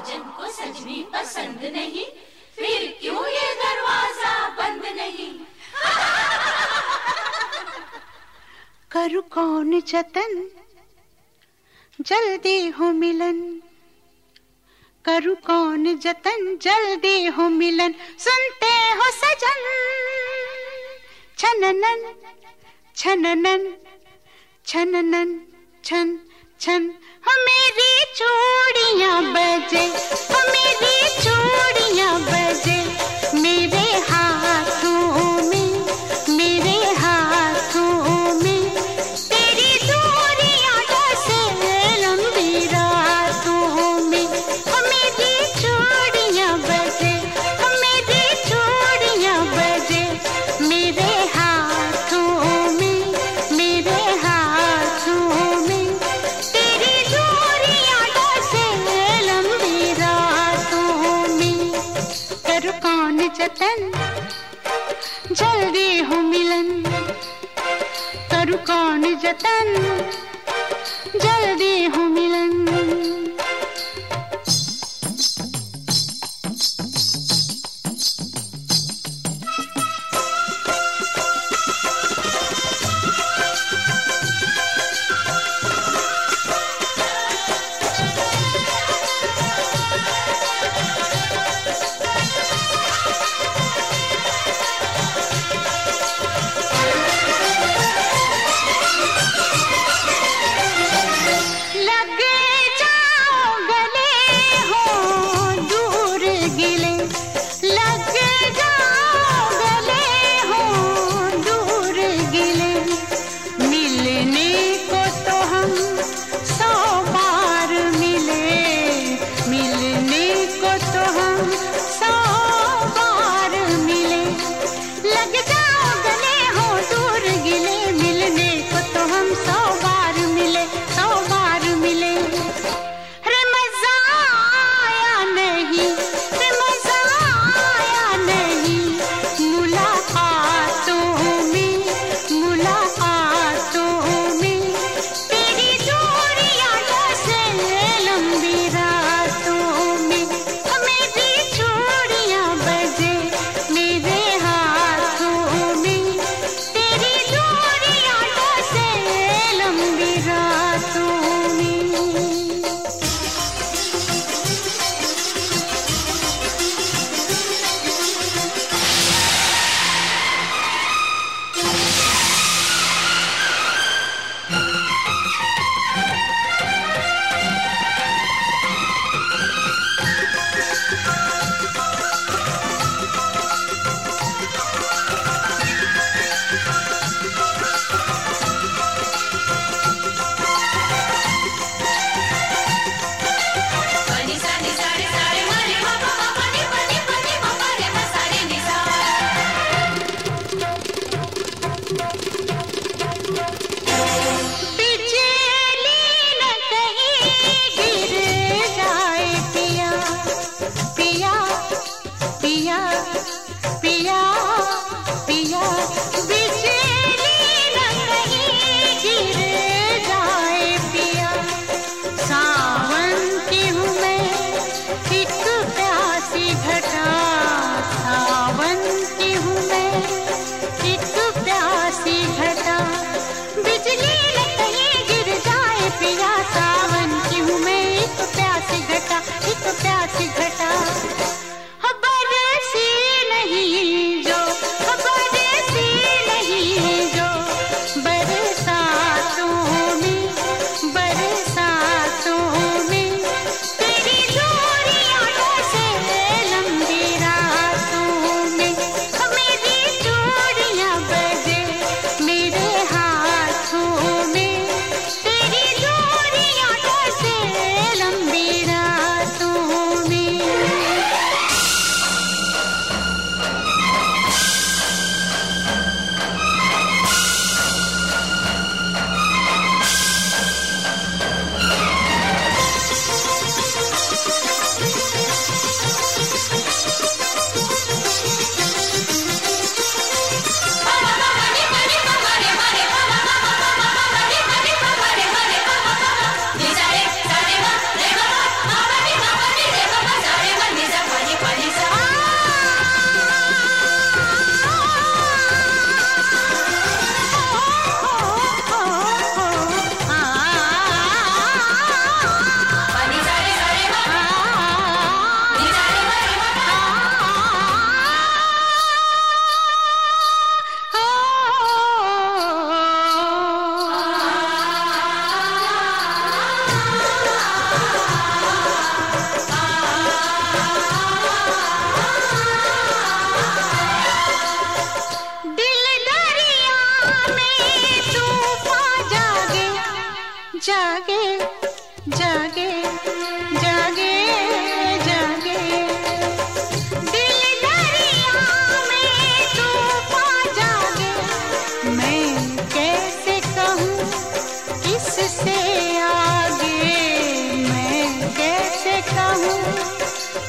सजन को सजनी पसंद नहीं, फिर क्यों ये दरवाजा बंद नहीं। करूं कौन जतन जल्दी हो मिलन, करूं कौन जतन जल्दी हो मिलन। सुनते हो सजन छननन छननन छननन छन छन, हो मेरी चूड़ियां बजे, हो मेरी चूड़ियां बजे मेरे हाथों में, मेरे हाथों में। तेरी दूरियां जैसे लंबी रातों में, हो मेरी चूड़ियां बजे, हो मेरी चूड़ियां बजे मेरे हाथों में, मेरे हाथों में। तेरी दूरियां जैसे लंबी रातों में। करूं कौन जतन जल्दी हो मिलन, करूं कौन जतन जल्दी हो मिलन। लगे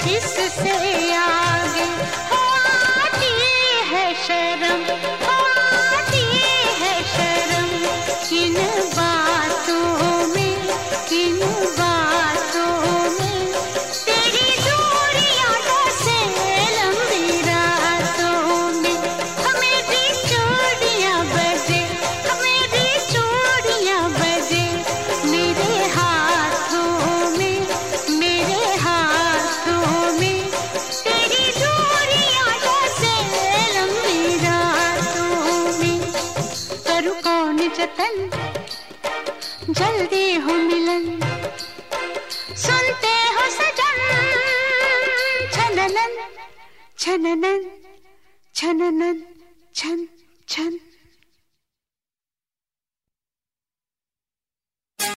इससे आगे हो आती है शर्म, हो आती है शर्म। इन बातों में, इन बातों में तेरी दूरियां जैसे लंबी रातों में। मेरी चूड़ियां बजे, मेरी चूड़ियां बजे मेरे हाथों में, मेरे हाथों में। तेरी दूरियां जैसे लंबी रातों में। करूं कौन जतन, जल्दी हो मिलन, सुनते हो सजन, छननन छननन छननन छन छन।